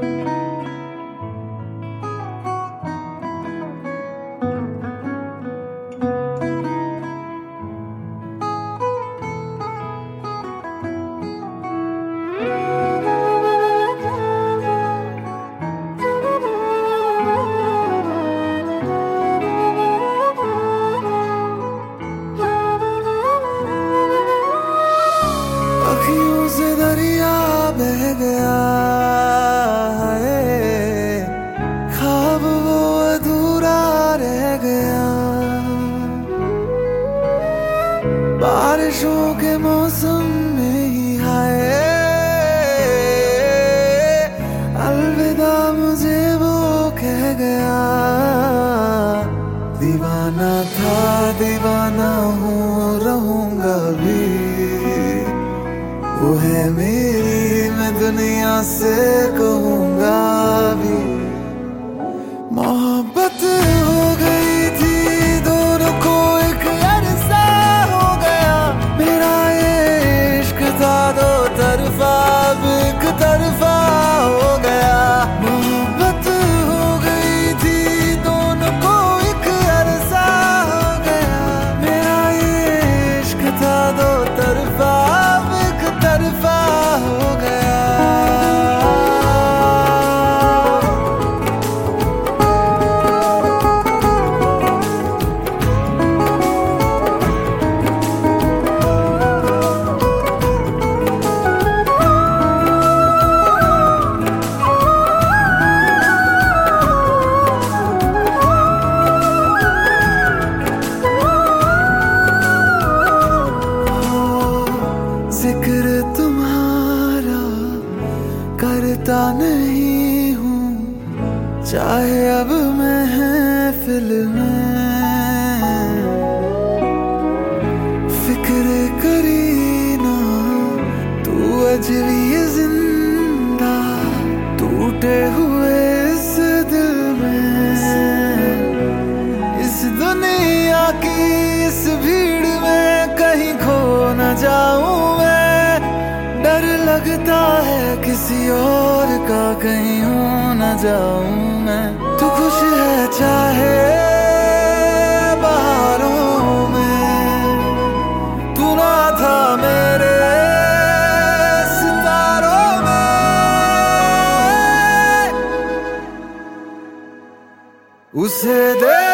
अखियों से दरिया बह गया है, ख्वाब वो अधूरा रह गया। बारिशों के मौसम में ही है, अलविदा मुझे वो कह गया। दीवाना था दीवाना हूँ रहूंगा भी, वो है मेरी मैं दुनिया से कहूँगा भी। मोहब्बत हो गई थी दोनों को, एक अरसा हो गया। मेरा ये इश्क था दो तरफा, अब एक तरफा हो गया। मोहब्बत हो गई थी दोनों को, एक अरसा हो गया। मेरा ये इश्क था दो तरफा, तरफा हो गया। जिक्र तुम्हारा करता नहीं हूँ, चाहे अब महफिल में। फिक्र करी ना तू अजवी जिंदा, टूटे हुए इस दिल में। इस दुनिया की इस भीड़ में कहीं खो न जाऊं मैं। डर लगता है किसी और का कहीं हो न जाऊं मैं। तू खुश है चाहे बहारों में, तू ना था मेरे सितारों में। उसे दे